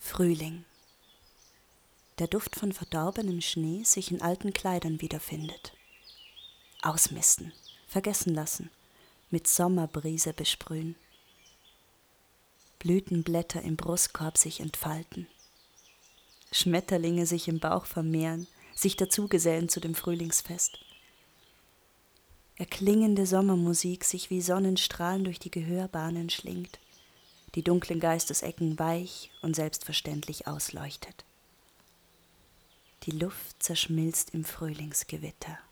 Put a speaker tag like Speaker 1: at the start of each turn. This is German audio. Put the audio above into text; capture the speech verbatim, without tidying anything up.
Speaker 1: Frühling. Der Duft von verdorbenem Schnee sich in alten Kleidern wiederfindet. Ausmisten, vergessen lassen, mit Sommerbrise besprühen. Blütenblätter im Brustkorb sich entfalten. Schmetterlinge sich im Bauch vermehren, sich dazugesellen zu dem Frühlingsfest. Erklingende Sommermusik sich wie Sonnenstrahlen durch die Gehörbahnen schlingt, die dunklen Geistesecken weich und selbstverständlich ausleuchtet. Die Luft zerschmilzt im Frühlingsgewitter.